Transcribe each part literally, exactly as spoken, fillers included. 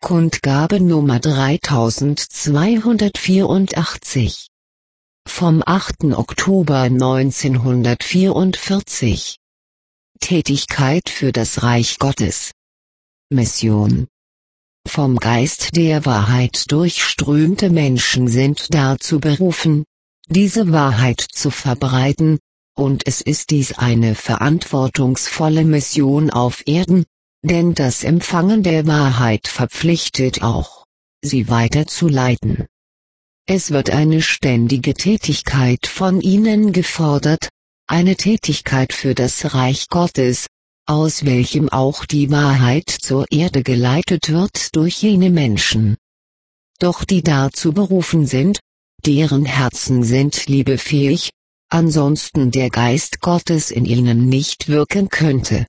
Kundgabe Nummer dreitausendzweihundertvierundachtzig. Vom achten Oktober neunzehnhundertvierundvierzig. Tätigkeit für das Reich Gottes. Mission. Vom Geist der Wahrheit durchströmte Menschen sind dazu berufen, diese Wahrheit zu verbreiten, und es ist dies eine verantwortungsvolle Mission auf Erden, denn das Empfangen der Wahrheit verpflichtet auch, sie weiterzuleiten. Es wird eine ständige Tätigkeit von ihnen gefordert, eine Tätigkeit für das Reich Gottes, aus welchem auch die Wahrheit zur Erde geleitet wird durch jene Menschen. Doch die dazu berufen sind, deren Herzen sind liebefähig, ansonsten der Geist Gottes in ihnen nicht wirken könnte.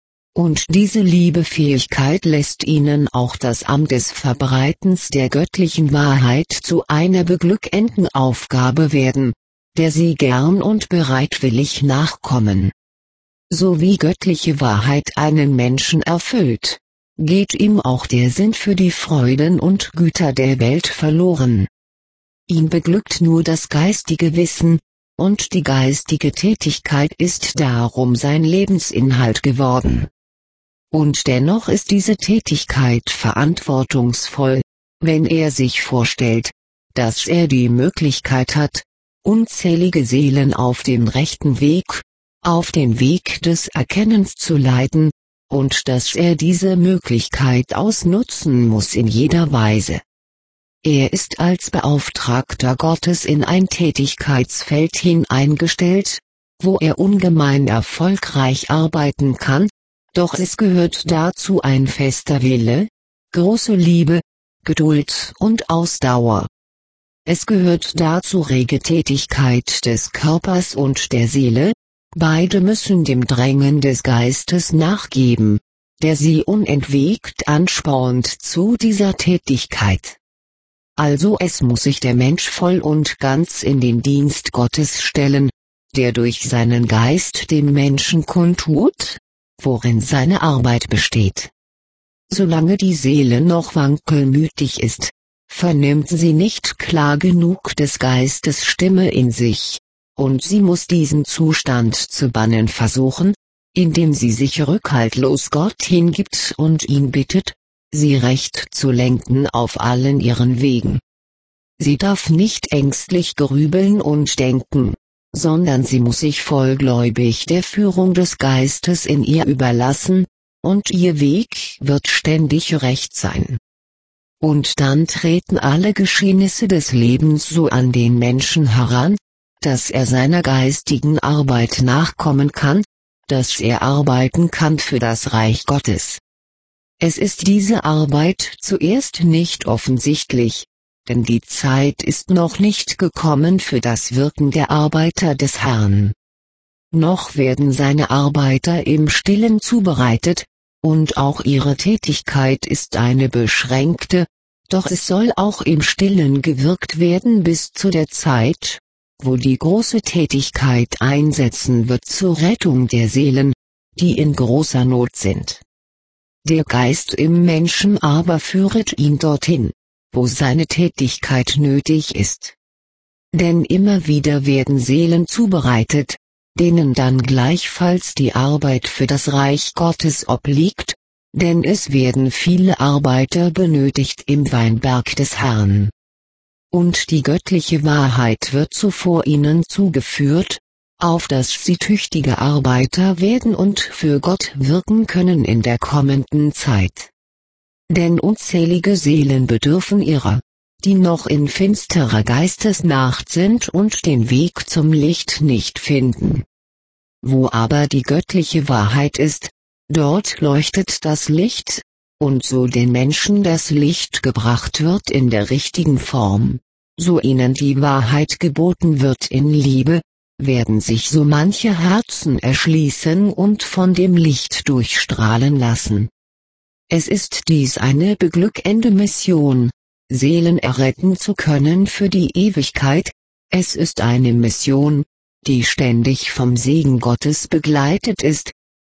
Und diese Liebefähigkeit lässt ihnen auch das Amt des Verbreitens der göttlichen Wahrheit zu einer beglückenden Aufgabe werden, der sie gern und bereitwillig nachkommen. So wie göttliche Wahrheit einen Menschen erfüllt, geht ihm auch der Sinn für die Freuden und Güter der Welt verloren. Ihn beglückt nur das geistige Wissen, und die geistige Tätigkeit ist darum sein Lebensinhalt geworden. Und dennoch ist diese Tätigkeit verantwortungsvoll, wenn er sich vorstellt, dass er die Möglichkeit hat, unzählige Seelen auf den rechten Weg, auf den Weg des Erkennens zu leiten, und dass er diese Möglichkeit ausnutzen muss in jeder Weise. Er ist als Beauftragter Gottes in ein Tätigkeitsfeld hineingestellt, wo er ungemein erfolgreich arbeiten kann, doch es gehört dazu ein fester Wille, große Liebe, Geduld und Ausdauer. Es gehört dazu rege Tätigkeit des Körpers und der Seele, beide müssen dem Drängen des Geistes nachgeben, der sie unentwegt anspornt zu dieser Tätigkeit. Also es muss sich der Mensch voll und ganz in den Dienst Gottes stellen, der durch seinen Geist dem Menschen kundtut, worin seine Arbeit besteht. Solange die Seele noch wankelmütig ist, vernimmt sie nicht klar genug des Geistes Stimme in sich, und sie muss diesen Zustand zu bannen versuchen, indem sie sich rückhaltlos Gott hingibt und ihn bittet, sie recht zu lenken auf allen ihren Wegen. Sie darf nicht ängstlich grübeln und denken, sondern sie muss sich vollgläubig der Führung des Geistes in ihr überlassen, und ihr Weg wird ständig recht sein. Und dann treten alle Geschehnisse des Lebens so an den Menschen heran, dass er seiner geistigen Arbeit nachkommen kann, dass er arbeiten kann für das Reich Gottes. Es ist diese Arbeit zuerst nicht offensichtlich, denn die Zeit ist noch nicht gekommen für das Wirken der Arbeiter des Herrn. Noch werden seine Arbeiter im Stillen zubereitet, und auch ihre Tätigkeit ist eine beschränkte, doch es soll auch im Stillen gewirkt werden bis zu der Zeit, wo die große Tätigkeit einsetzen wird zur Rettung der Seelen, die in großer Not sind. Der Geist im Menschen aber führet ihn dorthin, wo seine Tätigkeit nötig ist. Denn immer wieder werden Seelen zubereitet, denen dann gleichfalls die Arbeit für das Reich Gottes obliegt, denn es werden viele Arbeiter benötigt im Weinberg des Herrn. Und die göttliche Wahrheit wird zuvor ihnen zugeführt, auf dass sie tüchtige Arbeiter werden und für Gott wirken können in der kommenden Zeit. Denn unzählige Seelen bedürfen ihrer, die noch in finsterer Geistesnacht sind und den Weg zum Licht nicht finden. Wo aber die göttliche Wahrheit ist, dort leuchtet das Licht, und so den Menschen das Licht gebracht wird in der richtigen Form, so ihnen die Wahrheit geboten wird in Liebe, werden sich so manche Herzen erschließen und von dem Licht durchstrahlen lassen. Es ist dies eine beglückende Mission, Seelen erretten zu können für die Ewigkeit, es ist eine Mission, die ständig vom Segen Gottes begleitet ist,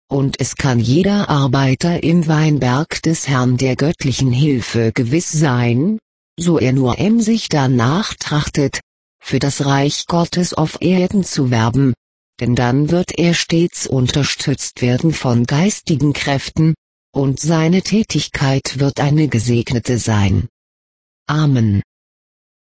und es kann jeder Arbeiter im Weinberg des Herrn der göttlichen Hilfe gewiss sein, so er nur emsig danach trachtet, für das Reich Gottes auf Erden zu werben, denn dann wird er stets unterstützt werden von geistigen Kräften, und seine Tätigkeit wird eine gesegnete sein. Amen.